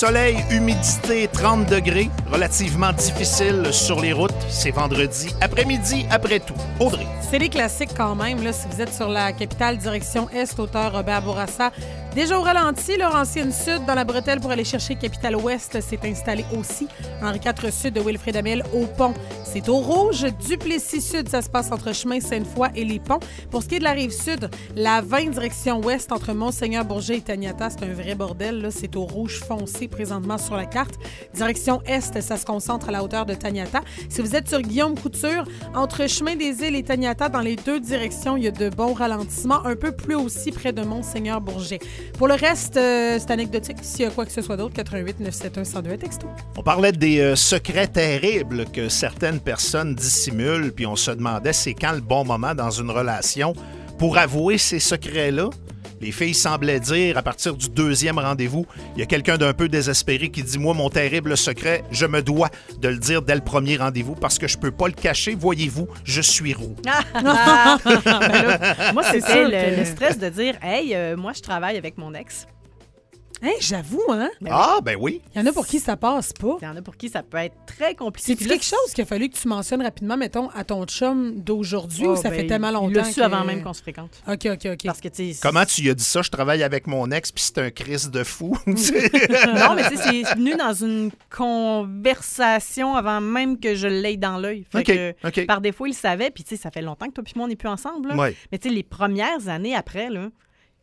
Soleil, humidité, 30 degrés. Relativement difficile sur les routes. C'est vendredi après-midi, après tout. Audrey. C'est des classiques quand même. Là, si vous êtes sur la capitale, direction Est, auteur Robert Bourassa. Déjà au ralenti, Laurentienne Sud, dans la bretelle pour aller chercher Capitale Ouest, s'est installé aussi. Henri IV Sud de Wilfrid Hamel au pont. C'est au rouge. Duplessis Sud, ça se passe entre chemin Sainte-Foy et les ponts. Pour ce qui est de la rive sud, la 20 direction ouest entre Monseigneur-Bourget et Taniata, c'est un vrai bordel. Là. C'est au rouge foncé présentement sur la carte. Direction est, ça se concentre à la hauteur de Taniata. Si vous êtes sur Guillaume Couture, entre chemin des Îles et Taniata, dans les deux directions, il y a de bons ralentissements. Un peu plus aussi près de Monseigneur-Bourget. Pour le reste, c'est anecdotique. S'il y a quoi que ce soit d'autre, 88 971 102 texto. On parlait des secrets terribles que certaines personnes dissimulent, puis on se demandait c'est quand le bon moment dans une relation pour avouer ces secrets-là. Les filles semblaient dire, à partir du deuxième rendez-vous, il y a quelqu'un d'un peu désespéré qui dit « Moi, mon terrible secret, je me dois de le dire dès le premier rendez-vous parce que je peux pas le cacher. Voyez-vous, je suis roux. » Ben là, moi, c'était le stress de dire « Hey, moi, je travaille avec mon ex. » Hey, j'avoue, hein? Ben oui. Il y en a pour qui ça passe pas. Il y en a pour qui ça peut être très compliqué. C'est quelque chose qu'il a fallu que tu mentionnes rapidement, mettons, à ton chum d'aujourd'hui ou ça fait tellement longtemps il l'a su avant même qu'on se fréquente. OK. Parce que, tu sais... Comment tu lui as dit ça? Je travaille avec mon ex, puis c'est un Christ de fou. Non, mais tu sais, c'est venu dans une conversation avant même que je l'aie dans l'œil. Fait que, par défaut, il savait, puis tu sais, ça fait longtemps que toi et moi, on n'est plus ensemble. Là. Ouais. Mais tu sais, les premières années après, là,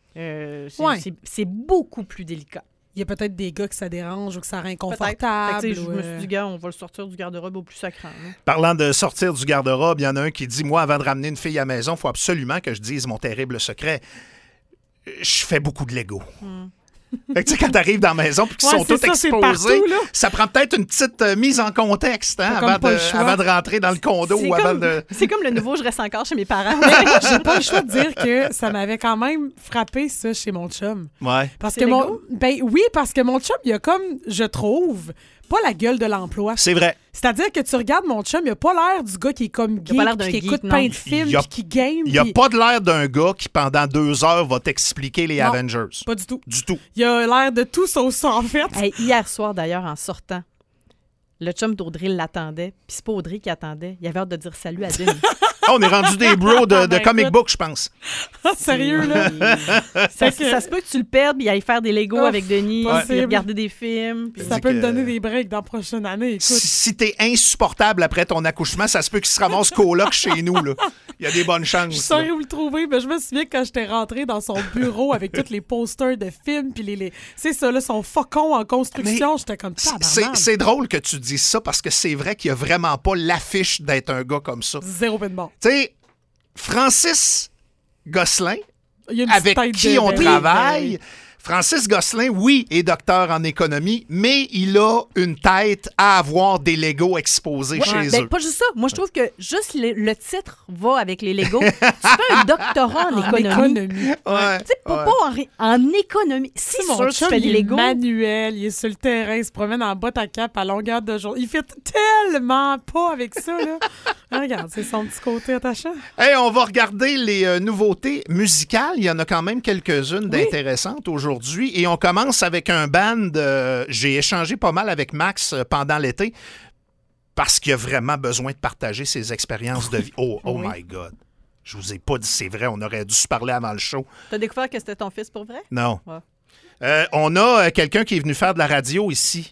c'est beaucoup plus délicat. Il y a peut-être des gars que ça dérange ou que ça rend inconfortable. Je me suis dit, gars, on va le sortir du garde-robe au plus sacrant. Hein. Parlant de sortir du garde-robe, il y en a un qui dit « Moi, avant de ramener une fille à la maison, il faut absolument que je dise mon terrible secret. Je fais beaucoup de Lego. Fait que, tu sais, quand t'arrives dans la maison et qu'ils sont tous exposés, partout, ça prend peut-être une petite mise en contexte avant de rentrer dans le condo. C'est comme le nouveau « Je reste encore chez mes parents ». J'ai pas le choix de dire que ça m'avait quand même frappé, ça, chez mon chum. Ouais. Parce que parce que mon chum, il a comme, je trouve, pas la gueule de l'emploi. C'est vrai. C'est-à-dire que tu regardes mon chum, il a pas l'air du gars qui est comme geek, qui écoute plein de films, qui game. Il a pas de l'air d'un gars qui, pendant 2 heures, va t'expliquer les Avengers. Pas du tout. Du tout. Il a l'air de tout sauf ça, en fait. Hey, hier soir, d'ailleurs, en sortant, le chum d'Audrey l'attendait, puis c'est pas Audrey qui attendait. Il avait hâte de dire salut à Denis. On est rendu des bros de comic book, je pense. Sérieux, là? Ça se peut que tu le perdes, puis aille faire des Legos avec Denis, puis regarder des films. Puis... Ça peut me donner des breaks dans la prochaine année, écoute. Si t'es insupportable après ton accouchement, ça se peut qu'il se ramasse coloc chez nous, là. Il y a des bonnes chances. Je saurais où le trouver, mais je me souviens quand j'étais rentrée dans son bureau avec tous les posters de films, puis c'est ça, là, son faucon en construction, j'étais comme tabarnak. C'est drôle que tu dises ça, parce que c'est vrai qu'il n'y a vraiment pas l'affiche d'être un gars comme ça. Zéro peine bon. Tu sais, Francis Gosselin, avec qui on travaille... Francis Gosselin, oui, est docteur en économie, mais il a une tête à avoir des Legos exposés chez eux. Pas juste ça. Moi, je trouve que juste le titre va avec les Legos. Tu fais un doctorat en économie. Tu sais, pas en économie. Si mon sûr, chum, tu fais des Legos. Manuel, il est sur le terrain, il se promène en botte à cap à longueur de jour. Il fait tellement pas avec ça, là. Regarde, c'est son petit côté attachant. Hey, on va regarder les nouveautés musicales. Il y en a quand même quelques-unes d'intéressantes aujourd'hui. Et on commence avec un band. J'ai échangé pas mal avec Max pendant l'été parce qu'il a vraiment besoin de partager ses expériences de vie. Oh my God. Je vous ai pas dit c'est vrai. On aurait dû se parler avant le show. T'as découvert que c'était ton fils pour vrai? Non. Ouais. On a quelqu'un qui est venu faire de la radio ici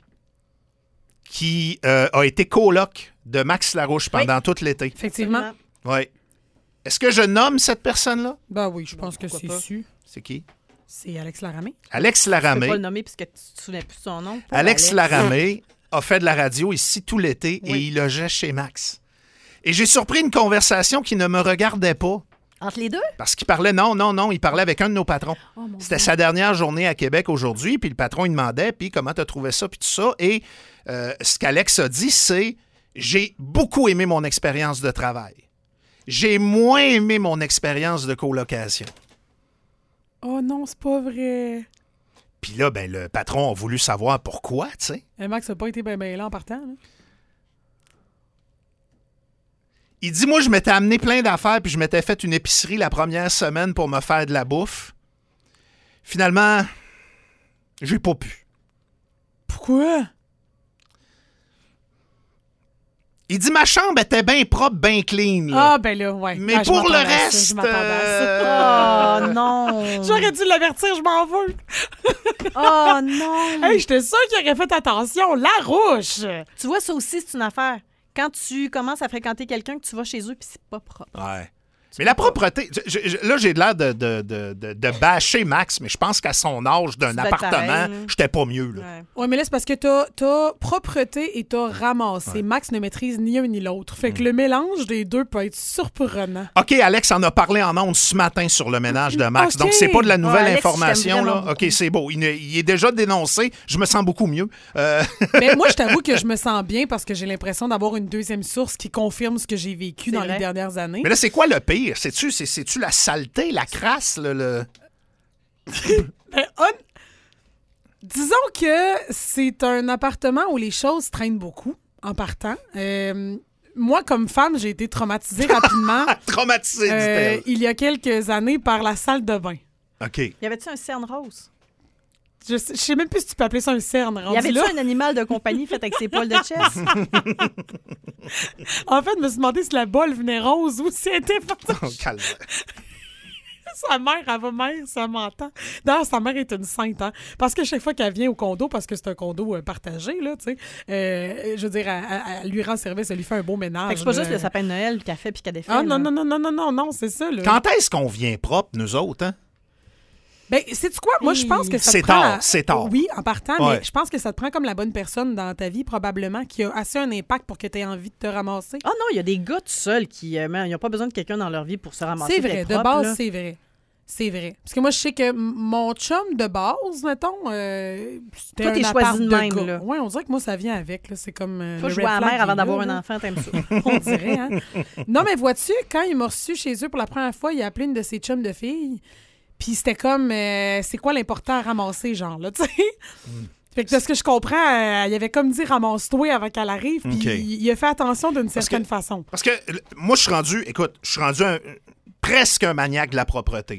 qui a été coloc de Max Larouche pendant tout l'été. Effectivement. Oui. Est-ce que je nomme cette personne-là? Ben oui, je pense que c'est su. C'est qui? C'est Alex Laramé. Alex Laramé. Tu peux pas le nommer puisque tu te souviens plus de son nom. Alex Laramé a fait de la radio ici tout l'été et il logeait chez Max. Et j'ai surpris une conversation qui ne me regardait pas. Entre les deux? Parce qu'il parlait, non, il parlait avec un de nos patrons. C'était sa dernière journée à Québec aujourd'hui, puis le patron, il demandait, puis comment t'as trouvé ça, puis tout ça. Et ce qu'Alex a dit, c'est « J'ai beaucoup aimé mon expérience de travail. J'ai moins aimé mon expérience de colocation. » Oh non, c'est pas vrai. Puis là, ben, le patron a voulu savoir pourquoi, tu sais. Max n'a pas été bien là en partant. Là. Il dit, moi, je m'étais amené plein d'affaires puis je m'étais fait une épicerie la première semaine pour me faire de la bouffe. Finalement, j'ai pas pu. Pourquoi? Il dit, ma chambre était bien propre, bien clean. Là. Ah, ben là, ouais. Mais pour le reste... Oh non! J'aurais dû l'avertir, je m'en veux. Oh non! Hey, j'étais sûre qu'il aurait fait attention. La rouche! Tu vois, ça aussi, c'est une affaire. Quand tu commences à fréquenter quelqu'un, que tu vas chez eux puis c'est pas propre. Ouais. Mais la propreté, là, j'ai l'air de bâcher Max, mais je pense qu'à son âge d'un appartement, j'étais pas mieux. Là. Ouais, mais là, c'est parce que t'as propreté et t'as ramassé. Ouais. Max ne maîtrise ni un ni l'autre. Fait que le mélange des deux peut être surprenant. OK, Alex en a parlé en ondes ce matin sur le ménage de Max. Okay. Donc, c'est pas de la nouvelle information. Là. OK, c'est beau. Il est déjà dénoncé. Je me sens beaucoup mieux. Mais moi, je t'avoue que je me sens bien parce que j'ai l'impression d'avoir une deuxième source qui confirme ce que j'ai vécu dans les dernières années. Mais là, c'est quoi le pire? C'est-tu la saleté, la crasse, le... Disons que c'est un appartement où les choses traînent beaucoup en partant. Moi, comme femme, j'ai été traumatisée rapidement. Traumatisée, dit-elle. Il y a quelques années par la salle de bain. OK. Y avait-tu un cerne rose? Je sais même plus si tu peux appeler ça un cerne. Y avait-tu un animal de compagnie fait avec ses poils de chaise? En fait, je me suis demandé si la bolle venait rose ou si elle était Oh, calme. Sa mère, elle va mère, ça m'entend. D'ailleurs, sa mère est une sainte, hein? Parce que chaque fois qu'elle vient au condo, parce que c'est un condo partagé, là, tu sais, je veux dire, elle lui rend service, elle lui fait un beau ménage. Fait que c'est pas juste le sapin de Noël qu'elle fait puis qu'elle défait. Ah, non, c'est ça, là. Quand est-ce qu'on vient propre, nous autres, hein? Ben, sais-tu quoi? Moi, je pense que ça te prend... C'est tard. Oui, en partant, mais je pense que ça te prend comme la bonne personne dans ta vie, probablement, qui a assez un impact pour que tu aies envie de te ramasser. Ah non, il y a des gars tout seuls qui n'ont pas besoin de quelqu'un dans leur vie pour se ramasser. C'est vrai, propre, de base, là. c'est vrai. C'est vrai. Parce que moi, je sais que mon chum de base, mettons, c'était toi, t'es un choisi de même, gars. Là. Oui, on dirait que moi, ça vient avec. Là. C'est comme faut jouer à la mère avant d'avoir un enfant, t'aimes ça. On dirait, hein? Non, mais vois-tu, quand il m'a reçu chez eux pour la première fois, il a appelé une de ses chums de filles. Puis c'était comme, c'est quoi l'important à ramasser, genre, là, tu sais? Fait que de ce que je comprends, il avait comme dit ramasse-toi avant qu'elle arrive, puis il a fait attention d'une certaine façon. Parce que moi, je suis rendu presque un maniaque de la propreté.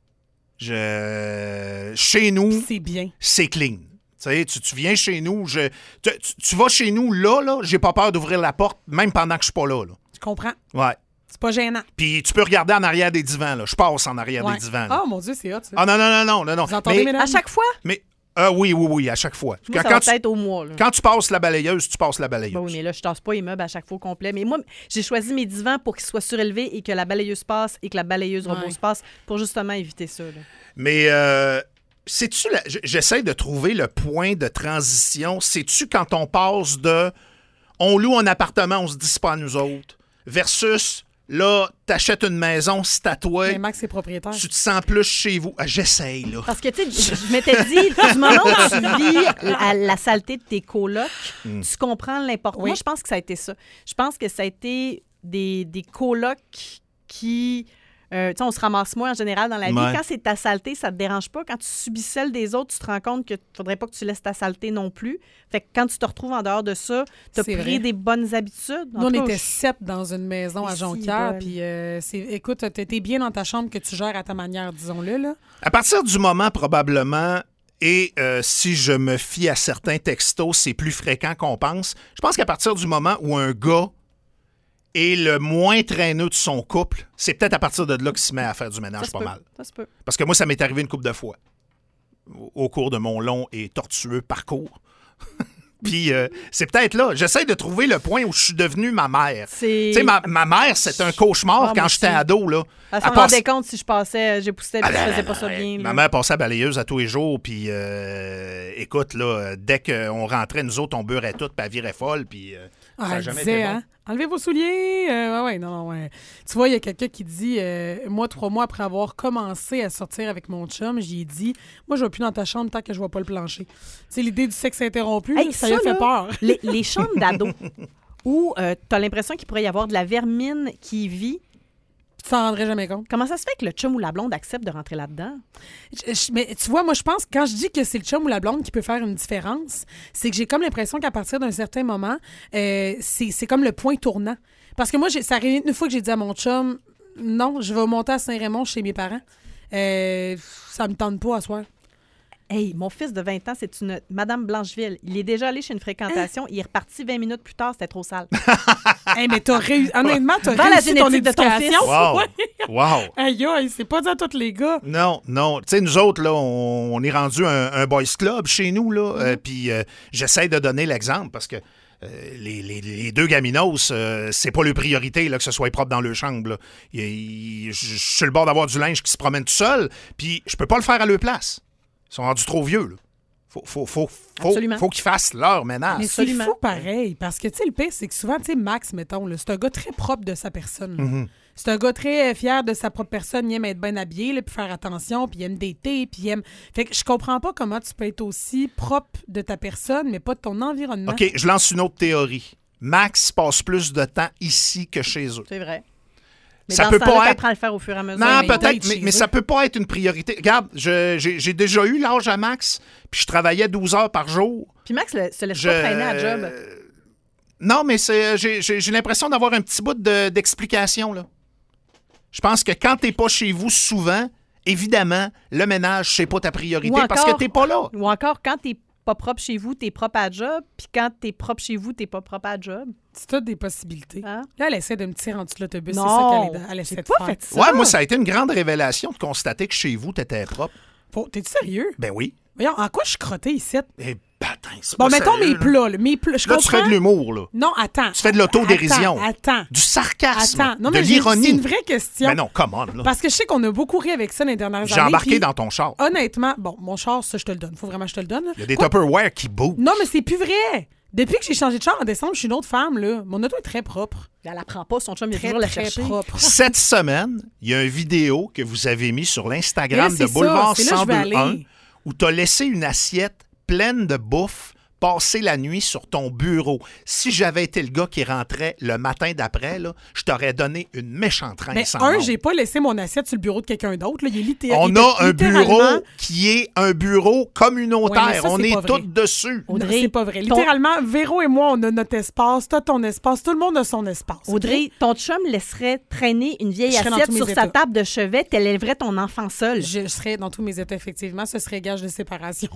Là. Chez nous, c'est bien. C'est clean. Tu viens chez nous, tu vas chez nous là, j'ai pas peur d'ouvrir la porte, même pendant que je suis pas là. Je comprends. Ouais. C'est pas gênant. Puis tu peux regarder en arrière des divans. Là. Je passe en arrière des divans. Ah, mon Dieu, c'est hot, ça. Ah non. Vous entendez, mesdames? À chaque fois? Mais oui, à chaque fois. Moi, ça va peut-être au mois. Là. Quand tu passes la balayeuse, tu passes la balayeuse. Ben oui, mais là, je tasse pas les meubles à chaque fois au complet. Mais moi, j'ai choisi mes divans pour qu'ils soient surélevés et que la balayeuse passe et que la balayeuse robot se passe pour justement éviter ça. Là. Mais sais-tu, j'essaie de trouver le point de transition. Sais-tu quand on passe de on loue un appartement, on se dit c'est pas à nous autres, versus là, t'achètes une maison, c'est à toi. Mais Max est propriétaire. Tu te sens plus chez vous. J'essaye, là. Parce que, tu sais, je m'étais dit, du moment où tu vis la saleté de tes colocs, tu comprends l'importance. Oui. Moi, je pense que ça a été ça. Je pense que ça a été des colocs qui... tu sais, on se ramasse moins en général dans la vie. Quand c'est ta saleté, ça te dérange pas. Quand tu subis celle des autres, tu te rends compte qu'il ne faudrait pas que tu laisses ta saleté non plus. Fait que quand tu te retrouves en dehors de ça, tu as pris des bonnes habitudes. Nous, on était 7 dans une maison à Jonquière. Puis, écoute, tu étais bien dans ta chambre que tu gères à ta manière, disons-le. Là. À partir du moment, probablement, et si je me fie à certains textos, c'est plus fréquent qu'on pense. Je pense qu'à partir du moment où un gars et le moins traîneux de son couple, c'est peut-être à partir de là qu'il se met à faire du ménage pas mal. Ça se peut. Parce que moi, ça m'est arrivé une couple de fois au cours de mon long et tortueux parcours. Puis c'est peut-être là. J'essaie de trouver le point où je suis devenu ma mère. Tu sais, ma mère, c'était un cauchemar quand j'étais ado. Là. Elle s'en rendait compte si je passais, j'époussais, puis je faisais pas ça bien. Ma mère passait à balayeuse à tous les jours, puis écoute, là, dès qu'on rentrait, nous autres, on beurrait tout, puis elle virait folle, puis ça n'a jamais été bon. Hein? Enlevez vos souliers. Ouais. Tu vois, il y a quelqu'un qui dit, moi, 3 mois après avoir commencé à sortir avec mon chum, j'y ai dit, moi, je ne vais plus dans ta chambre tant que je ne vois pas le plancher. Tu sais, l'idée du sexe interrompu, ça lui a fait peur. Les chambres d'ados où tu as l'impression qu'il pourrait y avoir de la vermine qui vit, tu t'en rendrais jamais compte. Comment ça se fait que le chum ou la blonde accepte de rentrer là-dedans? Mais tu vois, moi, je pense que quand je dis que c'est le chum ou la blonde qui peut faire une différence, c'est que j'ai comme l'impression qu'à partir d'un certain moment, c'est comme le point tournant. Parce que moi, ça arrive une fois que j'ai dit à mon chum, non, je vais monter à Saint-Raymond chez mes parents. Ça me tente pas à soir. Hey, mon fils de 20 ans, c'est une Madame Blancheville. Il est déjà allé chez une fréquentation. Il est reparti 20 minutes plus tard. C'était trop sale. Hey, mais honnêtement, t'as Dans la réussi ton génétique de ton éducation. fils. Wow! Ouais. Wow! Aïe, c'est pas dit à tous les gars. Non. Tu sais, nous autres, là, on est rendu un boys club chez nous, là. Puis j'essaie de donner l'exemple parce que les deux gaminos, c'est pas leur priorité là, que ce soit propre dans leur chambre. Là. Je suis sur le bord d'avoir du linge qui se promène tout seul, puis je peux pas le faire à leur place. Ils sont rendus trop vieux, là. Faut qu'ils fassent leur ménage. Mais c'est fou pareil, parce que, tu sais, le pire, c'est que souvent, tu sais, Max, mettons, là, c'est un gars très propre de sa personne. là. C'est un gars très fier de sa propre personne. Il aime être bien habillé, là, puis faire attention, puis il aime dater, puis il aime... Fait que je comprends pas comment tu peux être aussi propre de ta personne, mais pas de ton environnement. OK, je lance une autre théorie. Max passe plus de temps ici que chez eux. C'est vrai. Mais Ça dans peut ce temps-là, pas être... t'apprends à le faire au fur et à mesure. Non, mais peut-être, date mais chez ça eux. peut pas être une priorité. Regarde, j'ai déjà eu l'âge à Max, puis je travaillais 12 heures par jour. Puis Max se laisse pas traîner à job. Non, mais j'ai l'impression d'avoir un petit bout d'explication, là. Je pense que quand t'es pas chez vous souvent, évidemment, le ménage, c'est pas ta priorité parce que t'es pas là. Ou encore, quand t'es pas propre chez vous, t'es propre à job. Puis quand t'es propre chez vous, t'es pas propre à job. C'est toutes des possibilités. Hein? Là, elle essaie de me tirer en dessous de l'autobus. C'est Non, ça qu'elle essaie de pas faire. fait ça. Ouais, moi, ça a été une grande révélation de constater que chez vous, t'étais propre. T'es-tu sérieux? Ben oui. Voyons, en quoi je suis crottée ici? Eh, patin, c'est Bon, pas mettons sérieux, mes là. plats. Mes plats, je Là, comprends. tu fais de l'humour, là. Non, attends. Tu fais de l'autodérision. Attends. Du sarcasme. Non, de mais c'est l'ironie. une vraie question. Ben non, come on, là. Parce que je sais qu'on a beaucoup ri avec ça dans les dernières années. J'ai embarqué puis dans ton char. Honnêtement, bon, mon char, ça, je te le donne. Faut vraiment que je te le donne. Là. Il y a des Quoi? Tupperware qui bougent. Non, mais c'est plus vrai. Depuis que j'ai changé de char en décembre, je suis une autre femme, là. Mon auto est très propre. Elle apprend pas, son chum, il est Très, toujours la très chercher. propre. Cette semaine, il y a une vidéo que vous avez mis sur l'Instagram Mais là, de c'est Boulevard ça. C'est là que je vais 102.1 aller. où tu as laissé une assiette pleine de bouffe passer la nuit sur ton bureau. Si j'avais été le gars qui rentrait le matin d'après, là, je t'aurais donné une méchante Mais rince en ondes. j'ai pas laissé mon assiette sur le bureau de quelqu'un d'autre. Là. Il est On il a était un bureau littéralement- qui est un bureau communautaire. Ouais, mais ça, on c'est est pas vrai. tous dessus. Non, Audrey, c'est pas vrai. ton- Littéralement, Véro et moi, on a notre espace. T'as ton espace. Tout le monde a son espace. Audrey, ton chum laisserait traîner une vieille Je serais dans assiette tous mes sur sa états. table de chevet, tel élèverait ton enfant seul. Je serais dans tous mes états, effectivement. Ce serait gage de séparation.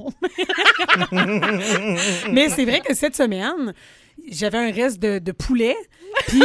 Mais c'est vrai que cette semaine, j'avais un reste de poulet. Puis,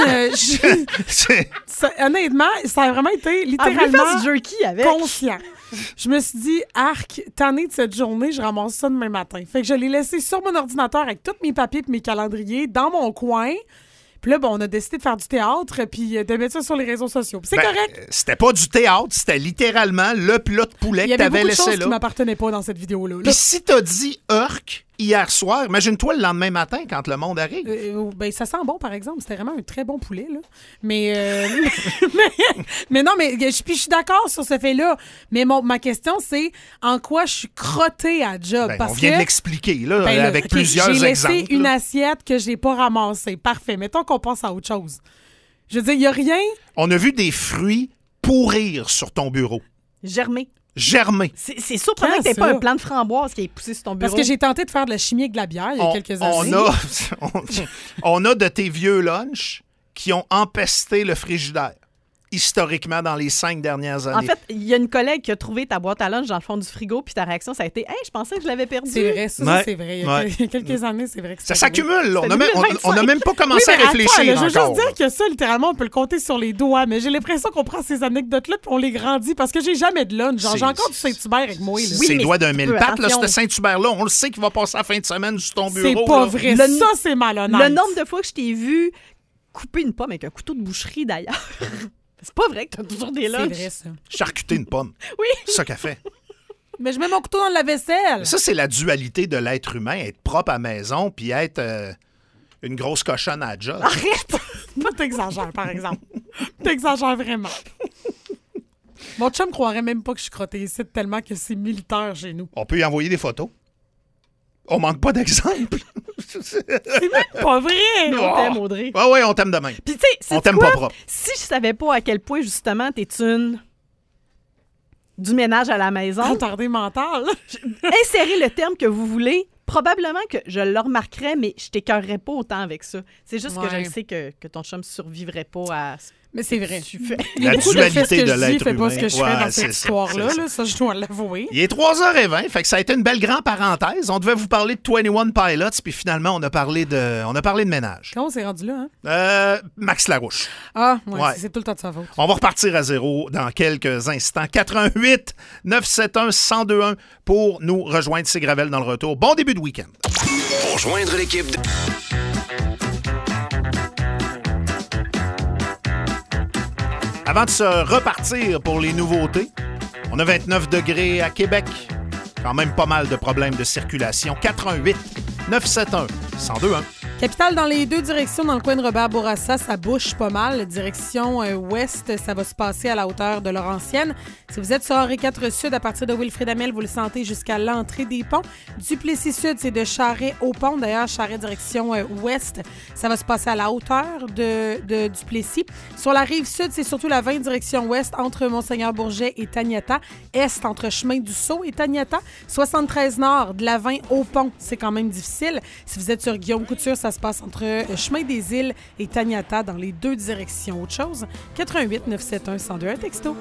honnêtement, ça a vraiment été Elle voulait littéralement faire du jerky avec. conscient. Je me suis dit, arc, tannée de cette journée, je ramasse ça demain matin. Fait que je l'ai laissé sur mon ordinateur avec tous mes papiers et mes calendriers dans mon coin. Puis là, bon, on a décidé de faire du théâtre puis de mettre ça sur les réseaux sociaux. Puis c'est correct. C'était pas du théâtre, c'était littéralement le plat de poulet Il y que avait t'avais beaucoup de laissé choses là. qui m'appartenaient pas dans cette vidéo-là. Là, Puis si t'as dit Urk hier soir, imagine-toi le lendemain matin quand le monde arrive. ben, ça sent bon, par exemple. C'était vraiment un très bon poulet, là. Mais, mais non, mais je suis d'accord sur ce fait-là. Mais ma question, c'est en quoi je suis crottée à job? Ben, parce on vient que, de l'expliquer là, ben là, avec OK, plusieurs j'ai exemples. laissé une là. assiette que j'ai pas ramassée. Parfait. Mettons qu'on passe à autre chose. Je veux dire, il n'y a rien. On a vu des fruits pourrir sur ton bureau. Germé. Germer. C'est surprenant Quand que t'aies ça? pas un plant de framboise qui est poussé sur ton bureau. Parce que j'ai tenté de faire de la chimie avec de la bière il y a quelques années. On a de tes vieux lunchs qui ont empesté le frigidaire, historiquement, dans les 5 dernières années. En fait, il y a une collègue qui a trouvé ta boîte à lunch dans le fond du frigo, puis ta réaction, ça a été « Hey, je pensais que je l'avais perdu. » C'est vrai, ça, Ouais. c'est vrai. Il y Ouais. a quelques années, c'est vrai que Ça c'est vrai. s'accumule, là. C'était On n'a même pas commencé Oui, mais à réfléchir attends, là, je veux encore. juste dire que ça, littéralement, on peut le compter sur les doigts, mais j'ai l'impression qu'on prend ces anecdotes-là puis on les grandit parce que j'ai jamais de lunch. Genre, j'ai encore du Saint-Hubert avec moi. Là. Oui, C'est mais doigt d'un tu mille peux, pattes, là, attention. ce Saint-Hubert-là. On le sait qu'il va passer la fin de semaine sur ton C'est bureau. pas là. vrai. Le- Ça, c'est malhonnête. Le nombre de fois que je t'ai vu couper une pomme avec un couteau de boucherie, d'ailleurs. C'est pas vrai que t'as toujours des C'est lunchs. vrai, ça. Charcuter une pomme. Oui. C'est ça qu'elle fait. Mais je mets mon couteau dans la vaisselle. Ça, c'est la dualité de l'être humain, être propre à la maison puis être une grosse cochonne à la job. Arrête! Pas t'exagères, par exemple. T'exagères vraiment. Mon chum croirait même pas que je suis crottée ici tellement que c'est militaire chez nous. On peut y envoyer des photos. On manque pas d'exemples. C'est même pas vrai! On t'aime, Audrey. Ah ouais, on t'aime demain. Puis tu sais, On sais-tu t'aime quoi? pas propre. Si je savais pas à quel point, justement, t'es une du ménage à la maison, Retardé mental. insérez le terme que vous voulez. Probablement que je le remarquerais, mais je t'écœurerais pas autant avec ça. C'est juste que je Ouais. le sais que ton chum survivrait pas à... Mais c'est vrai. La dualité de l'être humain. humain. Pas ce que je fais dans cette histoire-là. Ça, je dois l'avouer. Il est 3h20, fait que ça a été une belle grande parenthèse. On devait vous parler de 21 Pilots, puis finalement, on a parlé de ménage. Comment on s'est rendu là, hein? Max Larouche. Ah, ouais. C'est tout le temps de sa faute. On va repartir à zéro dans quelques instants. 88 971 1021 pour nous rejoindre. C'est Gravel dans le retour. Bon début de week-end. Pour joindre l'équipe Avant de se repartir pour les nouveautés, on a 29 degrés à Québec. Quand même pas mal de problèmes de circulation. 88 971 1021. Capitale dans les deux directions, dans le coin de Robert-Bourassa, ça bouge pas mal. Direction ouest, ça va se passer à la hauteur de Laurentienne. Si vous êtes sur Henri IV Sud, à partir de Wilfrid-Amel, vous le sentez jusqu'à l'entrée des ponts. Duplessis Sud, c'est de Charest au pont. D'ailleurs, Charest direction ouest, ça va se passer à la hauteur de Duplessis. Sur la rive sud, c'est surtout la 20 direction ouest entre Monseigneur-Bourget et Taniata. Est entre Chemin du Sceau et Taniata. 73 nord, de la 20 au pont, c'est quand même difficile. Si vous êtes sur Guillaume Couture, ça se passe entre Chemin des Îles et Taniata dans les deux directions. Autre chose, 88 971 1021 texto.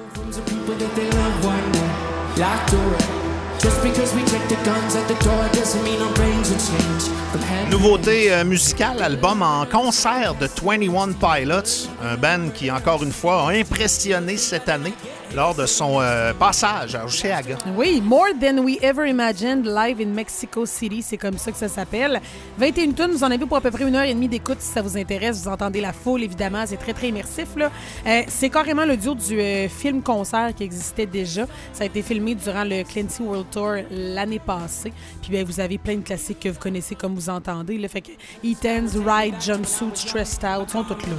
Nouveauté musicale, album en concert de 21 Pilots, un band qui, encore une fois, a impressionné cette année lors de son passage à Oshéaga. Oui, More Than We Ever Imagined, live in Mexico City, c'est comme ça que ça s'appelle. 21 tunes, vous en avez pour à peu près 1h30 d'écoute si ça vous intéresse. Vous entendez la foule, évidemment, c'est très, très immersif. Là. C'est carrément le duo du film-concert qui existait déjà. Ça a été filmé durant le Clancy World Tour l'année passée. Puis bien, vous avez plein de classiques que vous connaissez comme vous entendez. Là. Fait que Eatons, Ride, Jumpsuit, Stressed Out sont toutes là.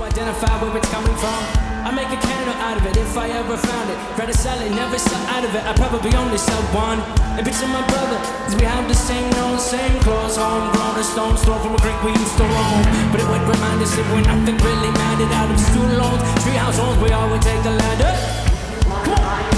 I make a candle out of it if I ever found it. Rather sell it, never sell out of it. I probably only sell one. And picture my brother, cause we have the same nose, same clothes. Homegrown, a stone's throw from a creek we used to roam. But it would remind us that we're nothing really mattered. Out of student loans, treehouse homes, we always take the ladder. Come on!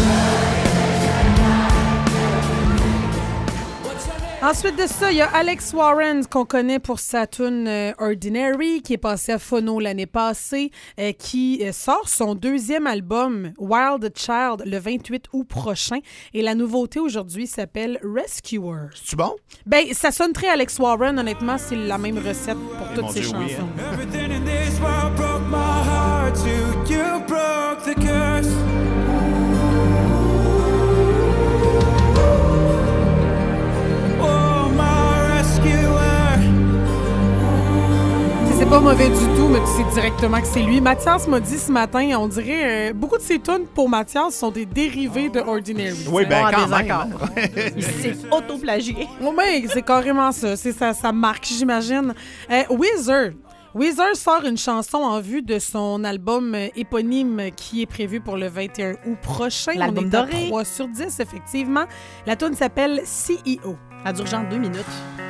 Ensuite de ça, il y a Alex Warren, qu'on connaît pour sa tune Ordinary, qui est passé à Phono l'année passée, qui sort son deuxième album, Wild Child, le 28 août prochain. Et la nouveauté aujourd'hui s'appelle Rescuer. C'est-tu bon? Ben, ça sonne très Alex Warren. Honnêtement, c'est la même recette pour toutes ses chansons. Oui, hein? Everything in this world broke my heart too. You broke the curse. C'est pas mauvais du tout, mais tu sais directement que c'est lui. Mathias m'a dit ce matin, on dirait, beaucoup de ses tunes pour Mathias sont des dérivés de Ordinary. Oui, bien quand même. Il s'est auto-plagié. Oui, c'est carrément ça. C'est sa marque, j'imagine. Weezer sort une chanson en vue de son album éponyme qui est prévu pour le 21 août prochain. L'album On est à doré. 3 sur 10, effectivement. La tune s'appelle CEO. Elle dure genre 2 minutes.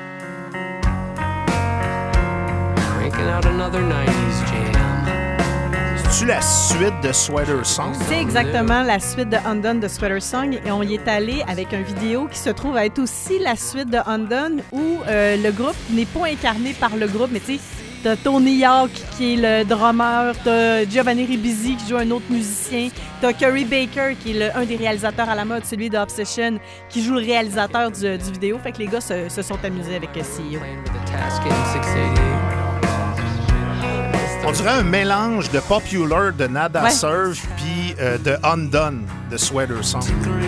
C'est-tu la suite de Sweater Song? C'est exactement la suite de Undone de Sweater Song et on y est allé avec une vidéo qui se trouve à être aussi la suite de Undone où le groupe n'est pas incarné par le groupe, mais tu sais, t'as Tony Hawk qui est le drummer, t'as Giovanni Ribisi qui joue un autre musicien, t'as Curry Baker qui est un des réalisateurs à la mode, celui de Obsession, qui joue le réalisateur du vidéo. Fait que les gars se sont amusés avec CEO. On dirait un mélange de Popular de Nada Surf puis de Undone de Sweater Song.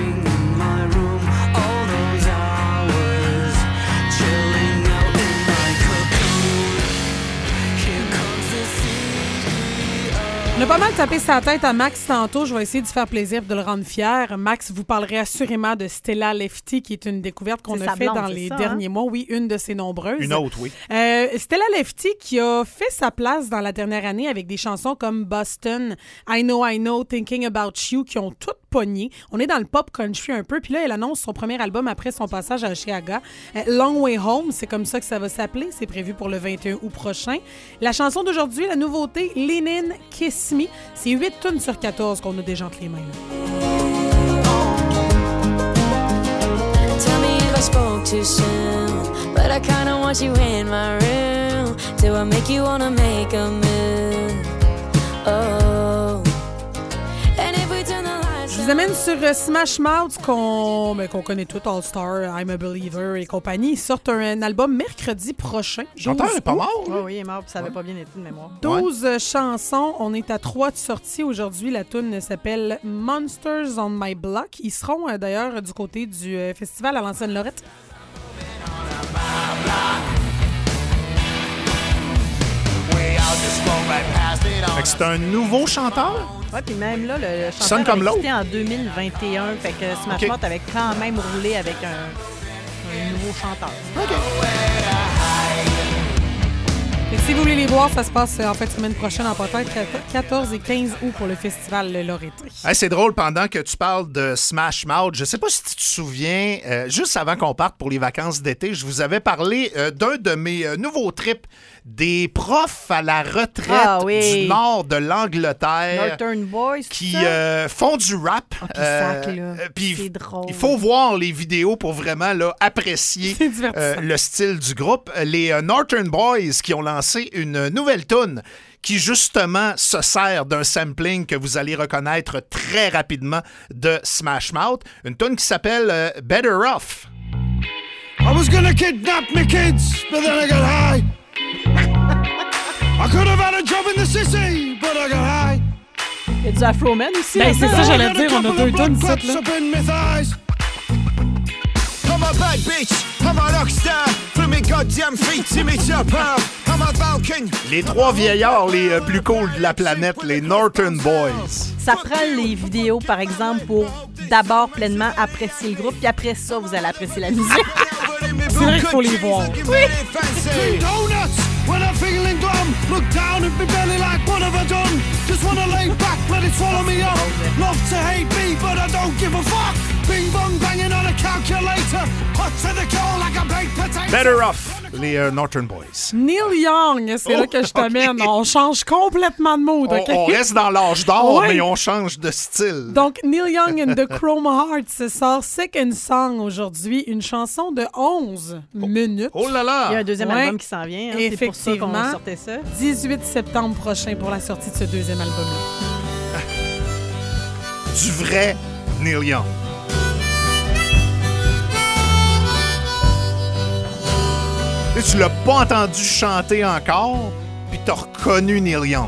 On a pas mal tapé sa tête à Max tantôt. Je vais essayer de faire plaisir et de le rendre fier. Max, vous parlerez assurément de Stella Lefty, qui est une découverte qu'on a faite dans les derniers mois. Oui, une de ses nombreuses. Une autre, oui. Stella Lefty qui a fait sa place dans la dernière année avec des chansons comme Boston, I Know, Thinking About You, qui ont toutes pogné. On est dans le pop country un peu. Puis là, elle annonce son premier album après son passage à Oshéaga. Long Way Home, c'est comme ça que ça va s'appeler. C'est prévu pour le 21 août prochain. La chanson d'aujourd'hui, la nouveauté, Lean In, Kiss Me. C'est 8 tunes sur 14 qu'on a déjà entre les mains. Tell me if I spoke too soon, but I kinda want you in my room. Do I make you wanna make a move? Oh. vous amène sur Smash Mouth qu'on connaît tout, All Star, I'm a Believer et compagnie. Ils sortent un album mercredi prochain. Chanteur n'est pas mort. Oh, oui, il est mort, puis ça n'avait pas bien été de mémoire. 12 chansons. On est à 3 de sortie aujourd'hui. La tune s'appelle Monsters on My Block. Ils seront d'ailleurs du côté du festival à l'Ancienne Lorette. C'est un nouveau chanteur? Oui, puis même là, le sonne chanteur comme a quitté en 2021. Fait que Smash Mouth avait quand même roulé avec un nouveau chanteur. Et si vous voulez les voir, ça se passe en fin de semaine prochaine en Potin, 14 et 15 août pour le festival Loreto. Hey, c'est drôle, pendant que tu parles de Smash Mouth, je sais pas si tu te souviens, juste avant qu'on parte pour les vacances d'été, je vous avais parlé d'un de mes nouveaux trips, des profs à la retraite du nord de l'Angleterre. Northern Boys, qui font du rap. Puis c'est drôle. Il faut voir les vidéos pour vraiment là, apprécier le style du groupe. Les Northern Boys qui ont lancé une nouvelle tune qui justement se sert d'un sampling que vous allez reconnaître très rapidement de Smash Mouth. Une tune qui s'appelle Better Off. I was gonna kidnap my kids, but then I got high. I could have had a job in the city, but I got high. Il y a du Afro-Man aussi. Ben, c'est ça, j'allais dire, on a 2 tonnes ici, là. I'm a bad bitch, I'm a rockstar. From my goddamn feet to me top up. I'm a Vulcan. Les 3 vieillards les plus cool de la planète, les Northern Boys. Ça prend les vidéos, par exemple, pour d'abord pleinement apprécier le groupe, puis après ça, vous allez apprécier la musique. C'est vrai qu'il faut les voir. Oui! When I'm feeling glum, look down at my belly like what have I done? Just wanna lay back, let it swallow me up. Love to hate me, but I don't give a fuck. Bing bong banging on a calculator. Hot to the core like a baked potato. Better Off, les Northern Boys. Neil Young, c'est là que je t'amène. Okay. On change complètement de mood. On reste dans l'âge d'or, mais on change de style. Donc, Neil Young and the Chroma Hearts sort Second Song aujourd'hui, une chanson de 11 minutes. Oh là là! Il y a un deuxième album qui s'en vient. Hein, effectivement. C'est pour ça qu'on sortait ça. 18 septembre prochain pour la sortie de ce deuxième album-là. Du vrai Neil Young. Et tu l'as pas entendu chanter encore, puis t'as reconnu Neil Young.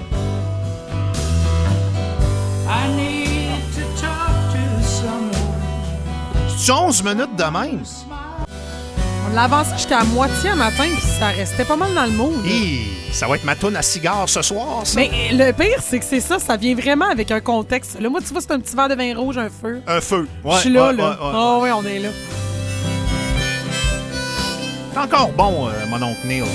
C'est 11 minutes de même. On l'a avancé jusqu'à moitié un matin, puis ça restait pas mal dans le mood. Ça va être ma toune à cigare ce soir, ça. Mais le pire, c'est que c'est ça vient vraiment avec un contexte. Là, moi, tu vois, c'est un petit verre de vin rouge, un feu. Un feu, ouais. Je suis là, là. Oh, oui, on est là. C'est encore bon, mon oncle Neil.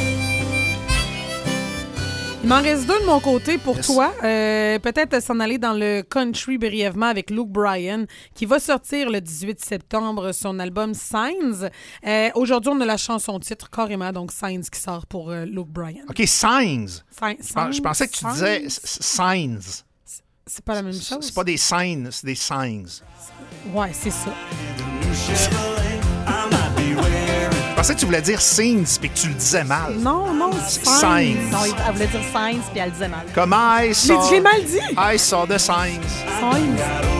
Il m'en reste 2 de mon côté pour toi. Peut-être s'en aller dans le country brièvement avec Luke Bryan, qui va sortir le 18 septembre son album Signs. Aujourd'hui, on a la chanson titre carrément, donc Signs qui sort pour Luke Bryan. OK, Signs. Signs. Je pensais que tu disais Signs. C'est pas la même chose? C'est pas des signs, c'est des signs. Ouais, c'est ça. Je pensais que tu voulais dire signs puis que tu le disais mal. Non, signs. Non, elle voulait dire signs puis elle le disait mal. Comme I saw... J'ai mal dit. I saw the signs. Signs.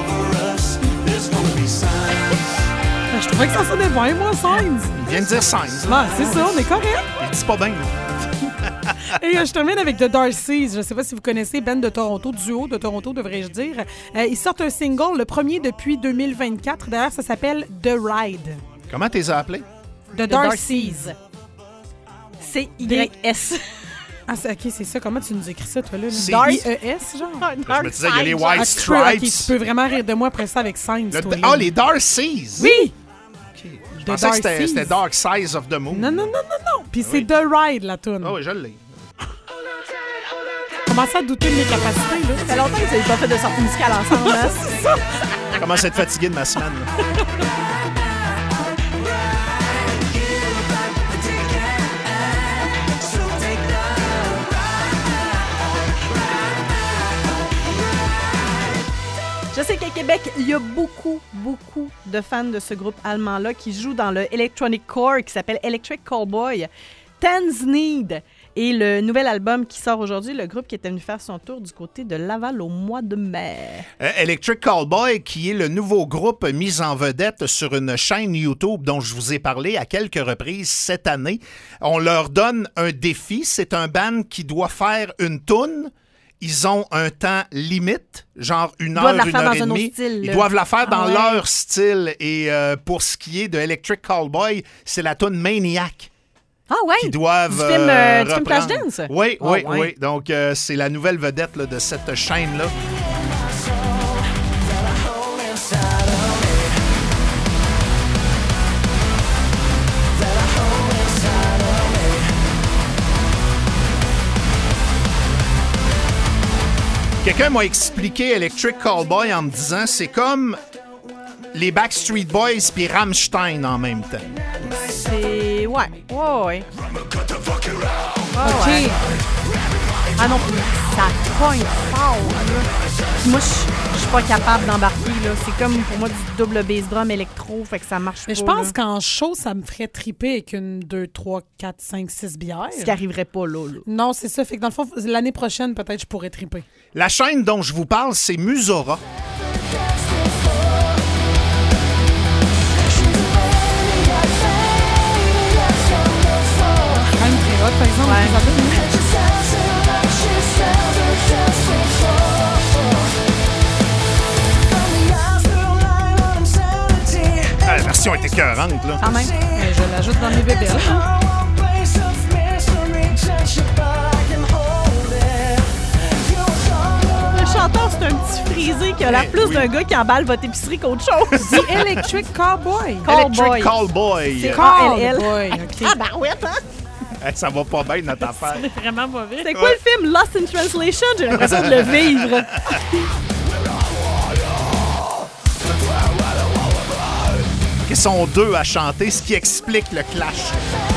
Je trouvais que ça sonnait bien, moi, signs. Il vient de dire signs. Ouais, c'est ça, on est correct. Il dit pas bien. Et je termine avec The Darcys. Je ne sais pas si vous connaissez, band de Toronto, duo de Toronto, devrais-je dire. Ils sortent un single, le premier depuis 2024. D'ailleurs, ça s'appelle The Ride. Comment t'es appelé? The Darcys. C-Y-S. Ah, OK, c'est ça. Comment tu nous écris ça, toi, là? D-I-E-S, genre? Je me disais, il y a les White Stripes. OK, tu peux vraiment rire de moi après ça avec Signs, toi. Ah, les Darcys? Oui! Okay. Je pensais que c'était Dark Size of the Moon. Non. Puis c'est The Ride, la toune. Ah oui, je l'ai. Commencez à douter de mes capacités, là. Ça fait longtemps que vous n'avez pas fait de sortie musicale ensemble, hein? C'est ça. Je commence à être fatigué de ma semaine. Je sais qu'à Québec, il y a beaucoup de fans de ce groupe allemand-là qui jouent dans le electronic core qui s'appelle Electric Callboy. Tens Need Et le nouvel album qui sort aujourd'hui, le groupe qui était venu faire son tour du côté de Laval au mois de mai. Electric Callboy, qui est le nouveau groupe mis en vedette sur une chaîne YouTube dont je vous ai parlé à quelques reprises cette année. On leur donne un défi. C'est un band qui doit faire une toune. Ils ont un temps limite, genre une heure et demie. Ils doivent la faire dans leur style. Et pour ce qui est de Electric Callboy, c'est la toune Maniac. Ah ouais? Qui doivent du film Flashdance? Oui. Donc, c'est la nouvelle vedette là, de cette chaîne-là. Quelqu'un m'a expliqué Electric Callboy en me disant c'est comme les Backstreet Boys puis Rammstein en même temps. C'est... Ouais. OK. Ah non, ça pogne fort, là. Moi, je suis pas capable d'embarquer, là. C'est comme, pour moi, du double bass drum électro, fait que ça marche Mais pas. je pense qu'en show, ça me ferait triper avec une, 2, 3, 4, 5, 6 bières. Ce qui arriverait pas là. Non, c'est ça. Fait que dans le fond, l'année prochaine, peut-être, je pourrais triper. La chaîne dont je vous parle, c'est Musora. Quand même très hot, par exemple. Ah, la version est écœurante, là. Quand même. Je l'ajoute dans mes bébés. Le chanteur, c'est un petit frisé qui a l'air plus d'un gars qui emballe votre épicerie qu'autre chose. The Electric Callboy. Electric Callboy. C'est Callboy. OK. Barouette, hein? Ça va pas bien, notre affaire. C'est vraiment mauvais. C'est quoi le film Lost in Translation? J'ai l'impression de le vivre. Ils sont deux à chanter, ce qui explique le clash.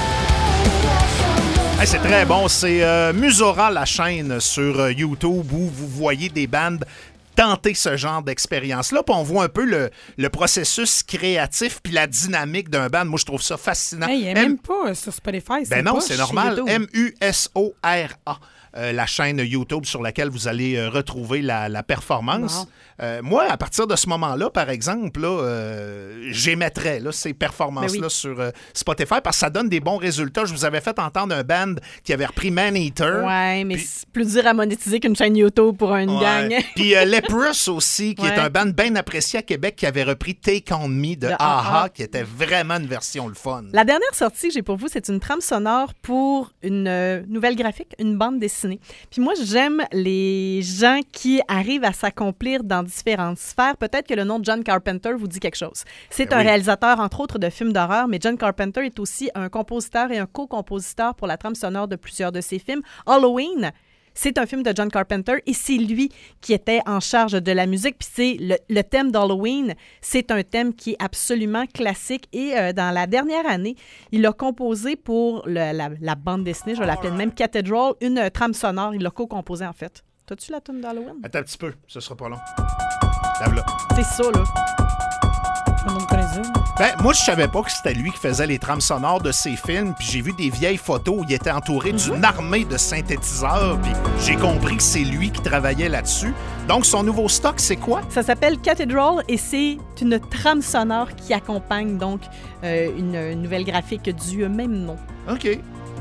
Hey, c'est très bon. C'est Musora, la chaîne sur YouTube, où vous voyez des bandes tenter ce genre d'expérience-là. Puis on voit un peu le processus créatif puis la dynamique d'un band. Moi, je trouve ça fascinant. Hey, il n'est même pas sur Spotify. Ben non, c'est normal. YouTube. Musora. La chaîne YouTube sur laquelle vous allez retrouver la performance. Moi, à partir de ce moment-là, par exemple, j'émettrais ces performances-là sur Spotify parce que ça donne des bons résultats. Je vous avais fait entendre un band qui avait repris Man-Eater. Ouais, mais c'est plus dur à monétiser qu'une chaîne YouTube pour une gang. Puis Leprous aussi, qui est un band bien apprécié à Québec, qui avait repris Take On Me de A.H.A., qui était vraiment une version le fun. La dernière sortie que j'ai pour vous, c'est une trame sonore pour une nouvelle graphique, une bande dessinée. Puis moi, j'aime les gens qui arrivent à s'accomplir dans différentes sphères. Peut-être que le nom de John Carpenter vous dit quelque chose. C'est un réalisateur, entre autres, de films d'horreur, mais John Carpenter est aussi un compositeur et un co-compositeur pour la trame sonore de plusieurs de ses films. Halloween, c'est un film de John Carpenter et c'est lui qui était en charge de la musique. Puis c'est le thème d'Halloween, c'est un thème qui est absolument classique. Et dans la dernière année, il a composé pour la bande dessinée, je vais l'appeler même Cathedral, une trame sonore. Il l'a co-composé en fait. T'as-tu la tune d'Halloween? Attends un petit peu, ce sera pas long. Lave-la. C'est ça, là. Tout le monde connaît ça. Ben, moi, je savais pas que c'était lui qui faisait les trames sonores de ses films, puis j'ai vu des vieilles photos où il était entouré d'une armée de synthétiseurs, puis j'ai compris que c'est lui qui travaillait là-dessus. Donc, son nouveau stock, c'est quoi? Ça s'appelle Cathedral et c'est une trame sonore qui accompagne donc une nouvelle graphique du même nom. OK.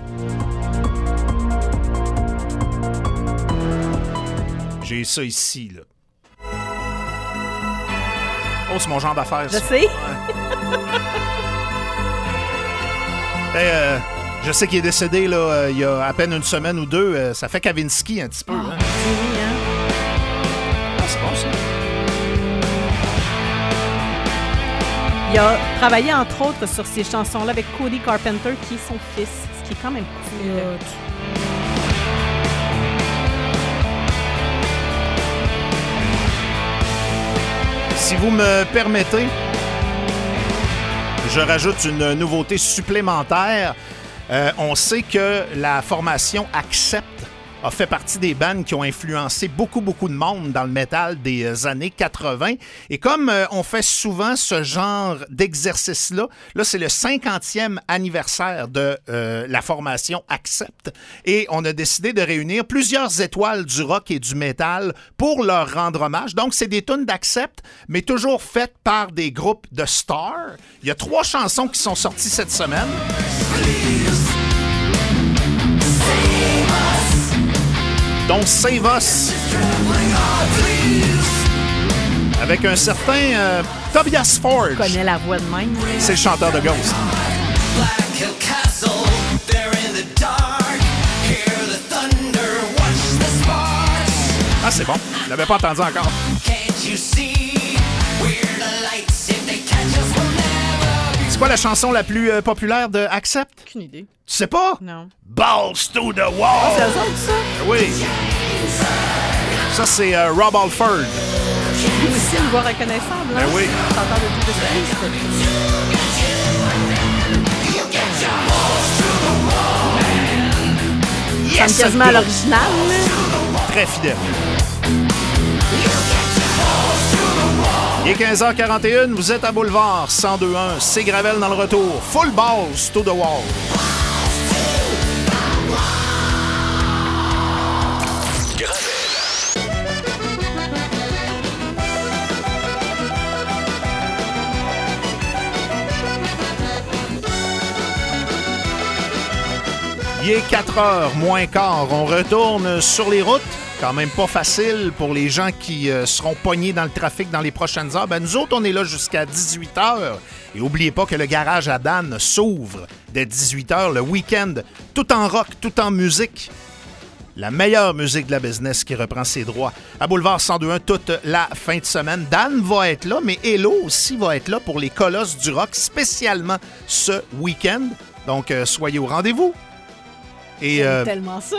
J'ai ça ici, là. Oh, c'est mon genre d'affaires, Je ça. sais. Je sais qu'il est décédé là, il y a à peine une semaine ou deux. Ça fait Kavinsky un petit peu. Hein? Oui, hein? Ah, c'est bon, ça. Il a travaillé, entre autres, sur ces chansons-là avec Cody Carpenter, qui est son fils, ce qui est quand même cool. Si vous me permettez, je rajoute une nouveauté supplémentaire. On sait que la formation Accept a fait partie des bands qui ont influencé beaucoup de monde dans le métal des années 80. Et comme on fait souvent ce genre d'exercice-là, là, c'est le 50e anniversaire de la formation Accept. Et on a décidé de réunir plusieurs étoiles du rock et du métal pour leur rendre hommage. Donc, c'est des tunes d'Accept, mais toujours faites par des groupes de stars. Il y a 3 chansons qui sont sorties cette semaine. Donc, Save Us. Avec un certain Tobias Forge. Je connais la voix de même. C'est le chanteur de Ghost. Ah, c'est bon. Je l'avais pas entendu encore. C'est quoi la chanson la plus populaire de Accept? Aucune idée. Tu sais pas? Non. Balls to the wall! Ah, c'est eux autres, ça? Oui. Ça, c'est Rob Alford. Lui aussi, une voix reconnaissable. Ben oui. Chanteur de Judas Priest. Yes, Comme quasiment à l'original. Très fidèle. Il est 15h41, vous êtes à Boulevard 102.1, c'est Gravel dans le retour. Full balls to the wall. Il est 4h moins quart. On retourne sur les routes. Quand même pas facile pour les gens qui seront pognés dans le trafic dans les prochaines heures. Ben, nous autres, on est là jusqu'à 18h. Et n'oubliez pas que le garage à Dan s'ouvre dès 18h le week-end, tout en rock, tout en musique. La meilleure musique de la business qui reprend ses droits. À Boulevard 102.1 toute la fin de semaine. Dan va être là, mais Hello aussi va être là pour les Colosses du rock, spécialement ce week-end. Donc, soyez au rendez-vous. C'est tellement ça.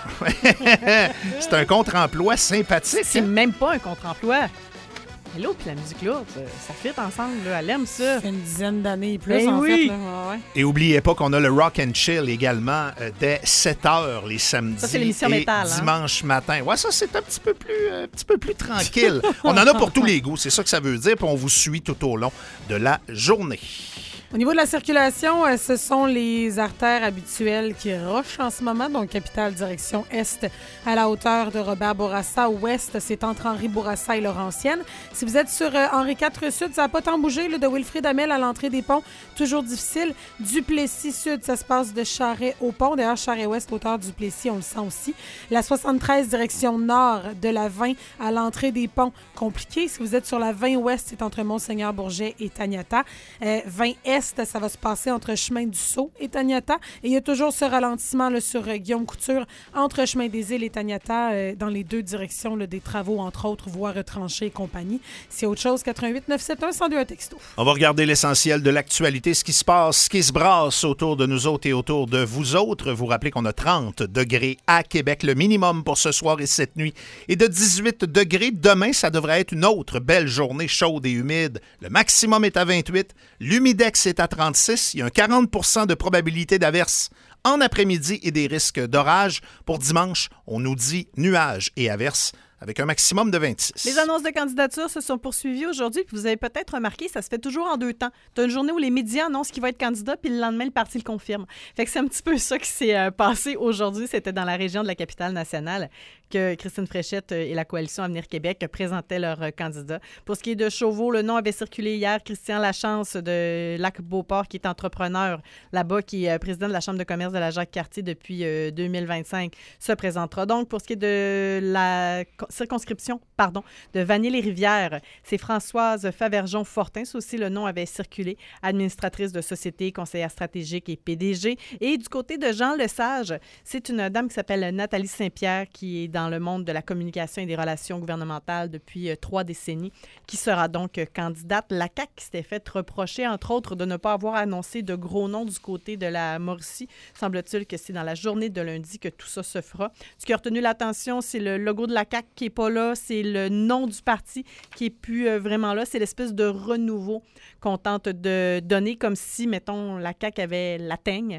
C'est un contre-emploi sympathique. C'est même pas un contre-emploi. Hello, puis la musique là, ça fit ensemble. Là. Elle aime ça. Ça fait une dizaine d'années et plus, Ben en oui. fait. Là. Ouais. Et n'oubliez pas qu'on a le Rock and Chill également dès 7h les samedis. Ça, c'est l'émission et métal, hein? dimanche matin. Ouais, ça, c'est un petit peu plus tranquille. On en a pour tous les goûts, c'est ça que ça veut dire, puis on vous suit tout au long de la journée. Au niveau de la circulation, ce sont les artères habituelles qui rushent en ce moment. Donc, capitale direction est à la hauteur de Robert Bourassa. Ouest, c'est entre Henri Bourassa et Laurentienne. Si vous êtes sur Henri IV Sud, ça n'a pas tant bougé. Là, de Wilfrid Hamel à l'entrée des ponts, toujours difficile. Duplessis Sud, ça se passe de Charest au pont. D'ailleurs, Charest-Ouest, hauteur du Duplessis, on le sent aussi. La 73 direction nord de la 20 à l'entrée des ponts, compliqué. Si vous êtes sur la 20 Ouest, c'est entre Monseigneur-Bourget et Taniata. 20 Est, ça va se passer entre Chemin du Sceau et Taniata. Et il y a toujours ce ralentissement là, sur Guillaume Couture entre Chemin des Îles et Taniata dans les deux directions là, des travaux, entre autres, voies retranchées et compagnie. C'est autre chose, 88 971 102 texto. On va regarder l'essentiel de l'actualité, ce qui se passe, ce qui se brasse autour de nous autres et autour de vous autres. Vous rappelez qu'on a 30 degrés à Québec, le minimum pour ce soir et cette nuit. Et de 18 degrés, demain, ça devrait être une autre belle journée chaude et humide. Le maximum est à 28, l'humidex est à 36, il y a un 40 % de probabilité d'averse en après-midi et des risques d'orage. Pour dimanche, on nous dit nuages et averses avec un maximum de 26. Les annonces de candidature se sont poursuivies aujourd'hui, puis vous avez peut-être remarqué, ça se fait toujours en deux temps. Tu as une journée où les médias annoncent qui va être candidat, puis le lendemain, le parti le confirme. Fait que c'est un petit peu ça qui s'est passé aujourd'hui. C'était dans la région de la capitale nationale que Christine Fréchette et la coalition Avenir Québec présentaient leurs candidats. Pour ce qui est de Chauveau, le nom avait circulé hier. Christian Lachance de Lac-Beauport, qui est entrepreneur là-bas, qui est président de la Chambre de commerce de la Jacques-Cartier depuis 2025, se présentera. Donc, pour ce qui est de la circonscription, de Vanier-les-Rivières, c'est Françoise Faverjon-Fortin. Ça aussi, le nom avait circulé. Administratrice de société, conseillère stratégique et PDG. Et du côté de Jean Lesage, c'est une dame qui s'appelle Nathalie Saint-Pierre, qui est dans le monde de la communication et des relations gouvernementales depuis 3 décennies, qui sera donc candidate. La CAQ qui s'était fait reprocher, entre autres, de ne pas avoir annoncé de gros noms du côté de la Mauricie. Semble-t-il que c'est dans la journée de lundi que tout ça se fera. Ce qui a retenu l'attention, c'est le logo de la CAQ qui n'est pas là, c'est le nom du parti qui n'est plus vraiment là. C'est l'espèce de renouveau qu'on tente de donner, comme si, mettons, la CAQ avait la teigne.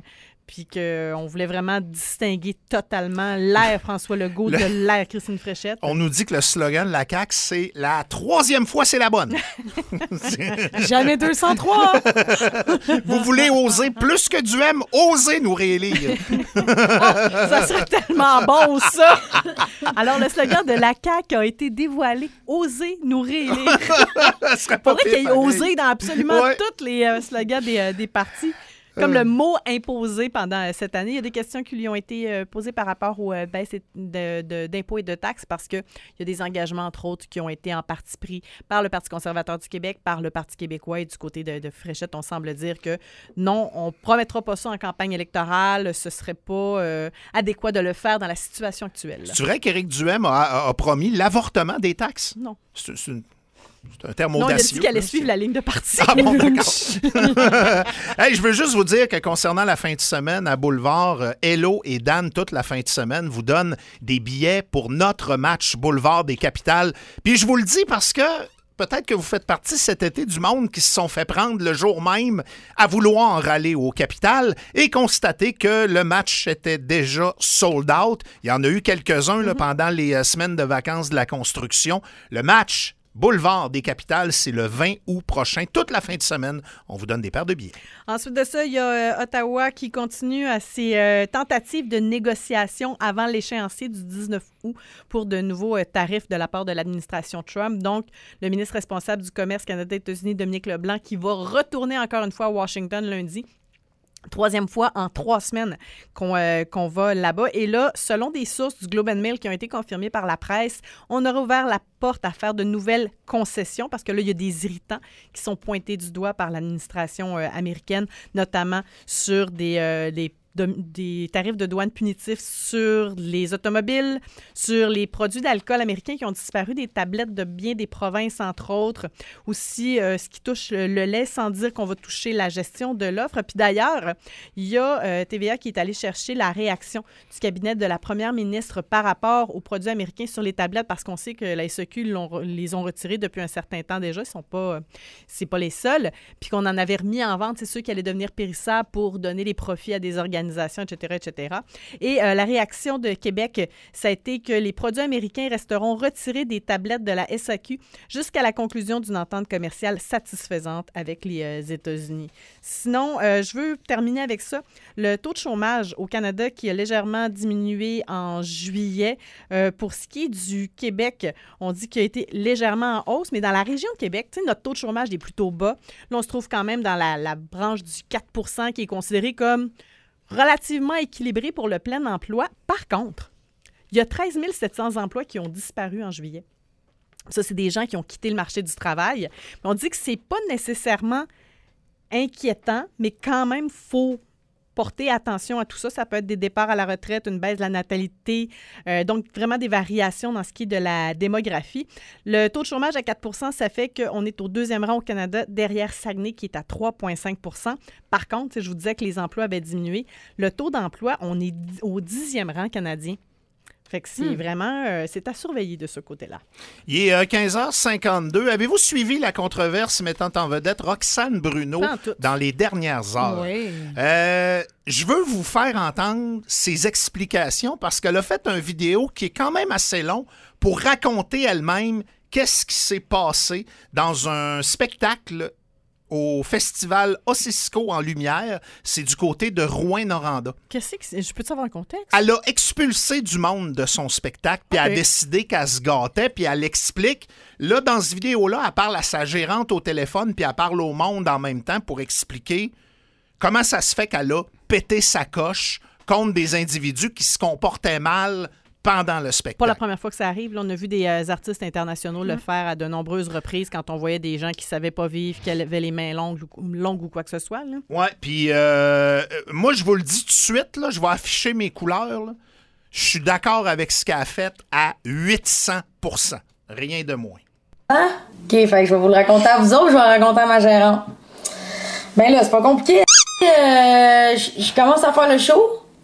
puis qu'on voulait vraiment distinguer totalement l'ère François Legault de l'ère Christine Fréchette. On nous dit que le slogan de la CAQ, c'est « La troisième fois, c'est la bonne ». Jamais 203! Vous voulez oser plus que Duhem, osez nous réélire. Ça serait tellement bon, ça! Alors, le slogan de la CAQ a été dévoilé. Osez nous réélire. Ça serait pas Faudrait qu'il y ait pareil. osé dans absolument tous les slogans des partis. Comme le mot imposé pendant cette année. Il y a des questions qui lui ont été posées par rapport aux baisses d'impôts et de taxes parce qu'il y a des engagements, entre autres, qui ont été en partie pris par le Parti conservateur du Québec, par le Parti québécois et du côté de Fréchette. On semble dire que non, on ne promettra pas ça en campagne électorale. Ce ne serait pas adéquat de le faire dans la situation actuelle. C'est vrai qu'Éric Duhem a promis l'avortement des taxes? Non. C'est un terme Non, audacieux. il a dit qu'elle allait suivre la ligne de parti. Ah bon, d'accord. Hey, je veux juste vous dire que concernant la fin de semaine à Boulevard, Hello et Dan, toute la fin de semaine, vous donnent des billets pour notre match Boulevard des Capitales. Puis je vous le dis parce que peut-être que vous faites partie cet été du monde qui se sont fait prendre le jour même à vouloir râler au Capitale et constater que le match était déjà sold out. Il y en a eu quelques-uns là, pendant les semaines de vacances de la construction. Le match Boulevard des Capitales, c'est le 20 août prochain. Toute la fin de semaine, on vous donne des paires de billets. Ensuite de ça, il y a Ottawa qui continue à ses tentatives de négociation avant l'échéancier du 19 août pour de nouveaux tarifs de la part de l'administration Trump. Donc, le ministre responsable du Commerce Canada-États-Unis, Dominique Leblanc, qui va retourner encore une fois à Washington lundi. Troisième fois en 3 semaines qu'on va là-bas. Et là, selon des sources du Globe and Mail qui ont été confirmées par la presse, on aurait ouvert la porte à faire de nouvelles concessions parce que là, il y a des irritants qui sont pointés du doigt par l'administration américaine, notamment sur des tarifs de douane punitifs sur les automobiles, sur les produits d'alcool américains qui ont disparu des tablettes de bien des provinces, entre autres. Aussi, ce qui touche le lait, sans dire qu'on va toucher la gestion de l'offre. Puis d'ailleurs, il y a TVA qui est allé chercher la réaction du cabinet de la première ministre par rapport aux produits américains sur les tablettes parce qu'on sait que la SEQ les ont retirés depuis un certain temps déjà. C'est pas les seuls. Puis qu'on en avait remis en vente, c'est ceux qui allaient devenir périssables pour donner les profits à des organismes, etc., etc. Et la réaction de Québec, ça a été que les produits américains resteront retirés des tablettes de la SAQ jusqu'à la conclusion d'une entente commerciale satisfaisante avec les États-Unis. Sinon, je veux terminer avec ça. Le taux de chômage au Canada qui a légèrement diminué en juillet. Pour ce qui est du Québec, on dit qu'il a été légèrement en hausse, mais dans la région de Québec, notre taux de chômage est plutôt bas. Là, on se trouve quand même dans la branche du 4 % qui est considéré comme relativement équilibré pour le plein emploi. Par contre, il y a 13 700 emplois qui ont disparu en juillet. Ça, c'est des gens qui ont quitté le marché du travail. Mais on dit que c'est pas nécessairement inquiétant, mais quand même, il faut porter attention à tout ça. Ça peut être des départs à la retraite, une baisse de la natalité, donc vraiment des variations dans ce qui est de la démographie. Le taux de chômage à 4 % ça fait qu'on est au 2e rang au Canada, derrière Saguenay qui est à 3,5 %. Par contre, je vous disais que les emplois avaient diminué. Le taux d'emploi, on est au 10e rang canadien. Fait que c'est vraiment, c'est à surveiller de ce côté-là. Il est 15h52. Avez-vous suivi la controverse mettant en vedette Roxane Bruno dans les dernières heures? Oui. Je veux vous faire entendre ses explications parce qu'elle a fait une vidéo qui est quand même assez long pour raconter elle-même qu'est-ce qui s'est passé dans un spectacle au festival Ossisco en Lumière. C'est du côté de Rouyn-Noranda. Qu'est-ce que c'est? Je peux te savoir le contexte? Elle a expulsé du monde de son spectacle, puis elle a décidé qu'elle se gâtait, puis elle explique. Là, dans cette vidéo-là, elle parle à sa gérante au téléphone, puis elle parle au monde en même temps pour expliquer comment ça se fait qu'elle a pété sa coche contre des individus qui se comportaient mal pendant le spectacle. Pas la première fois que ça arrive. Là, on a vu des artistes internationaux le faire à de nombreuses reprises quand on voyait des gens qui ne savaient pas vivre, qui avaient les mains longues ou quoi que ce soit. Oui, puis moi, je vous le dis tout de suite, là, je vais afficher mes couleurs. Là. Je suis d'accord avec ce qu'elle a fait à 800 %. Rien de moins. Ah, OK, fait que je vais vous le raconter à vous autres, je vais le raconter à ma gérante. Ben là, c'est pas compliqué. Je commence à faire le show.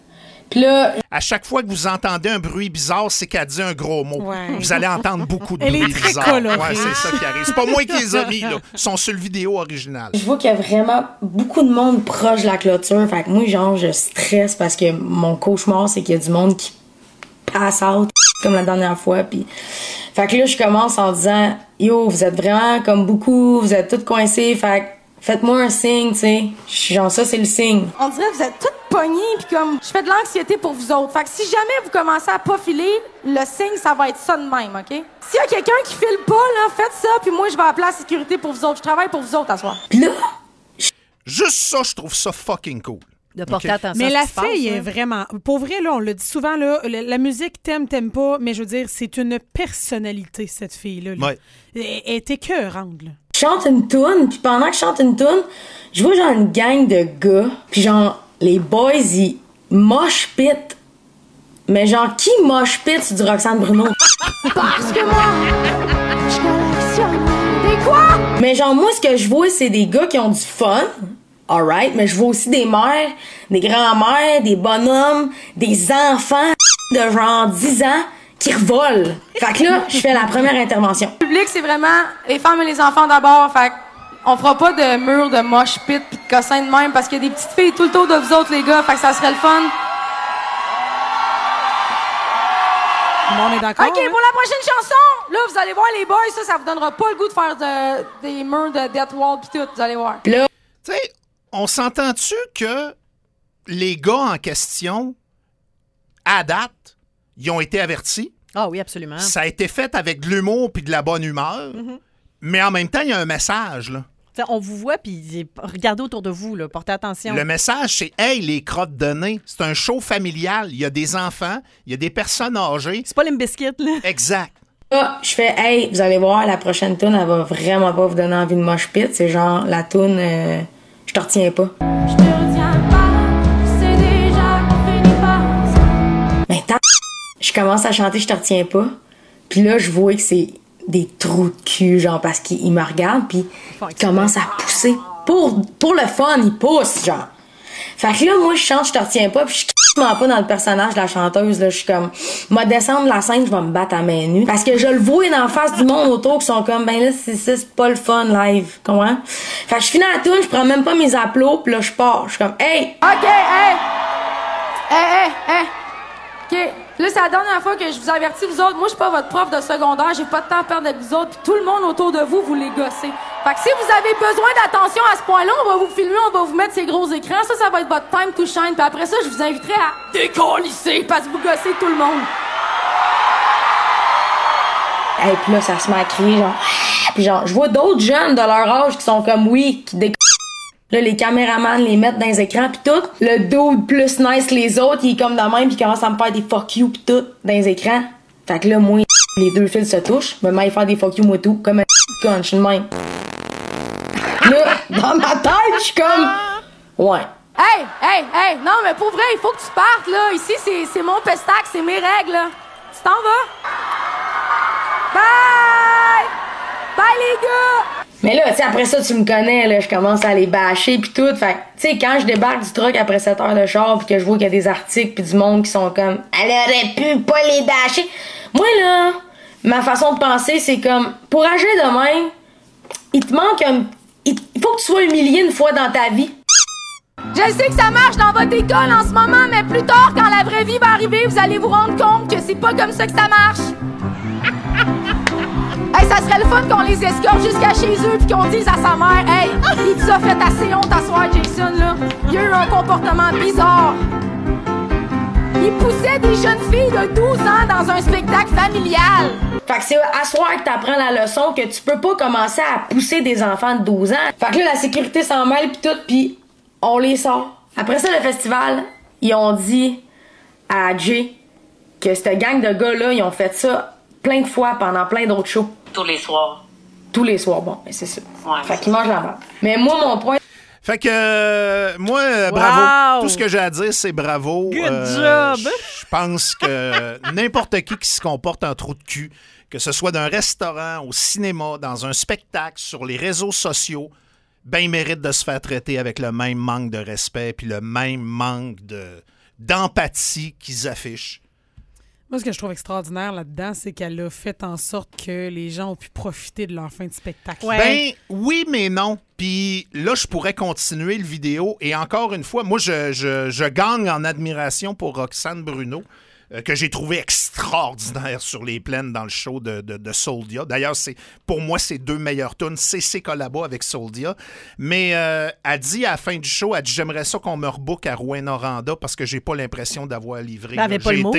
Puis là, À chaque fois que vous entendez un bruit bizarre, c'est qu'elle dit un gros mot. Ouais. Vous allez entendre beaucoup de Elle est bruits très bizarres. colorée. Ouais, c'est ça qui arrive. C'est pas moi qui les ai mis, là. Ils sont sur le vidéo original. je vois qu'il y a vraiment beaucoup de monde proche de la clôture. Fait que moi, genre, je stresse parce que mon cauchemar, c'est qu'il y a du monde qui passe out comme la dernière fois. Puis... Fait que là, je commence en disant « Yo, vous êtes vraiment comme beaucoup, vous êtes tous coincés, fait que faites-moi un signe, tu sais. » Genre, ça, c'est le signe. On dirait que vous êtes toutes pognées, puis comme, je fais de l'anxiété pour vous autres. Fait que si jamais vous commencez à pas filer, le signe, ça va être ça de même, OK? S'il y a quelqu'un qui file pas, là, faites ça, puis moi, je vais appeler la sécurité pour vous autres. Je travaille pour vous autres à soir. Puis là, Juste ça, je trouve ça fucking cool. De porter OK. attention Mais à la ce qui se passe, fille est hein. vraiment... Pour vrai, là, on le dit souvent, là, la musique, t'aimes pas, mais je veux dire, c'est une personnalité, cette fille-là. Là. Ouais. Elle est écœurante, là. je chante une toune, puis pendant que je chante une toune, je vois genre une gang de gars, puis genre, les boys, ils mosh pit. Mais genre, qui mosh pit sur du Roxane Bruno? Parce que moi, je collectionne des quoi? Mais genre, moi, ce que je vois, c'est des gars qui ont du fun. Alright, mais je vois aussi des mères, des grands-mères, des bonhommes, des enfants de genre 10 ans qui revolent. Fait que là, je fais la première intervention. Le public, c'est vraiment les femmes et les enfants d'abord. Fait on fera pas de mur de mosh pit pis de cossins de même parce qu'il y a des petites filles tout le tour de vous autres, les gars. Fait que ça serait le fun. Bon, on est d'accord? OK, hein? pour la prochaine chanson, là, vous allez voir les boys, ça vous donnera pas le goût de faire des murs de Death Wall pis tout, vous allez voir. Puis là, Tu sais, on s'entend-tu que les gars en question, à date, ils ont été avertis? Ah oui, absolument. Ça a été fait avec de l'humour puis de la bonne humeur, mais en même temps, il y a un message, là. T'sais, on vous voit, puis regardez autour de vous, là, portez attention. Le message, c'est « Hey, les crottes de nez, c'est un show familial. Il y a des enfants, il y a des personnes âgées. C'est pas les biscuits, là. » Exact. là, je fais, hey, vous allez voir, la prochaine toune, elle va vraiment pas vous donner envie de mosh pit. C'est genre, la toune, je te retiens pas. Je te retiens pas, c'est déjà qu'on finit par. Mais tant, je commence à chanter, je te retiens pas. Puis là, je vois que c'est des trous de cul, genre, parce qu'il me regarde, puis il commence à pousser. Pour le fun, il pousse, genre. Fait que là, moi, je chante, je te retiens pas, puis je suis quasiment pas dans le personnage de la chanteuse, là. Je suis comme, moi, descendre la scène, je vais me battre à main nue. Parce que je le vois dans la face du monde autour qui sont comme, ben là, c'est pas le fun live, comprends? Fait que je finis la toune, je prends même pas mes applaudissements, puis là, je pars. Je suis comme, hey! OK, hey! OK. Là, c'est la dernière fois que je vous avertis, vous autres. Moi, je suis pas votre prof de secondaire. J'ai pas de temps à perdre avec vous autres. Puis tout le monde autour de vous, vous les gossez. Fait que si vous avez besoin d'attention à ce point-là, on va vous filmer, on va vous mettre ces gros écrans. Ça va être votre time to shine. Puis après ça, je vous inviterai à décollisser parce que vous gossez tout le monde. Hey, puis là, ça se met à crier, genre, puis genre, je vois d'autres jeunes de leur âge qui sont comme, oui, qui décollent. Là, les caméramans les mettent dans les écrans pis tout. Le dude plus nice que les autres, il est comme de même pis il commence à me faire des fuck you pis tout dans les écrans. Fait que là, moi, les deux fils se touchent. Je me mets à faire des fuck you moi tout, comme un con, je suis de même. Là, dans ma tête, je suis comme, ouais. Hey! Non, mais pour vrai, il faut que tu partes, là. Ici, c'est mon pestac, c'est mes règles, là. Tu t'en vas? Bye! Bye, les gars! Mais là, tu sais, après ça, tu me connais, là, je commence à les bâcher pis tout. Fait que, tu sais, quand je débarque du truck après 7 heures de char pis que je vois qu'il y a des articles pis du monde qui sont comme, elle aurait pu pas les bâcher. Moi, là, ma façon de penser, c'est comme, pour agir de même, il te manque il faut que tu sois humilié une fois dans ta vie. Je sais que ça marche dans votre école en ce moment, mais plus tard, quand la vraie vie va arriver, vous allez vous rendre compte que c'est pas comme ça que ça marche. Hey, ça serait le fun qu'on les escorte jusqu'à chez eux pis qu'on dise à sa mère, hey, il nous a fait assez honte à soir, Jason, là. Il a eu un comportement bizarre. Il poussait des jeunes filles de 12 ans dans un spectacle familial. Fait que c'est à soir que t'apprends la leçon que tu peux pas commencer à pousser des enfants de 12 ans. Fait que là, la sécurité s'en mêle pis tout, pis on les sort. Après ça, le festival, ils ont dit à Jay que cette gang de gars-là, ils ont fait ça plein de fois pendant plein d'autres shows. Tous les soirs. Tous les soirs, bon, mais c'est ça. Ouais, Fait qu'ils mangent la merde. Mais moi, mon point... Fait que, moi, bravo. Tout ce que j'ai à dire, c'est bravo. Good job. Je pense que n'importe qui se comporte en trou de cul, que ce soit d'un restaurant, au cinéma, dans un spectacle, sur les réseaux sociaux, ben, il mérite de se faire traiter avec le même manque de respect puis le même manque d'empathie qu'ils affichent. Moi, ce que je trouve extraordinaire là-dedans, c'est qu'elle a fait en sorte que les gens ont pu profiter de leur fin de spectacle. Ouais. Ben oui, mais non. Puis là, je pourrais continuer le vidéo. Et encore une fois, moi, je gagne en admiration pour Roxane Bruno, que j'ai trouvé extraordinaire sur les plaines dans le show de Soldia. D'ailleurs, pour moi, c'est 2 meilleures tunes. C'est ses collabos avec Soldia. Mais elle dit à la fin du show, elle dit « J'aimerais ça qu'on me rebook à Rouyn-Noranda parce que j'ai pas l'impression d'avoir livré. » Elle avait pas le mot.